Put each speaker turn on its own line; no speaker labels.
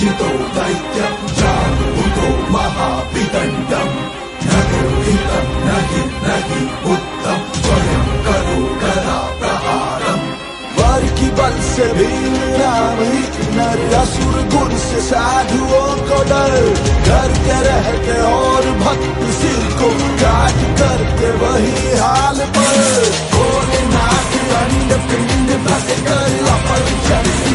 जितो दैत्यं जागृतो महाविदण्डं न दुर्हितं न हि उत्तम स्वयं करो करा प्रहारम। वर की बल से भीम राम ही नर, असुर गुण से साधुओं को डर, करते रहते और भक्त सिर को काट करते वही हाल पर। भोलेनाथ अंड पिंड भस कर अपन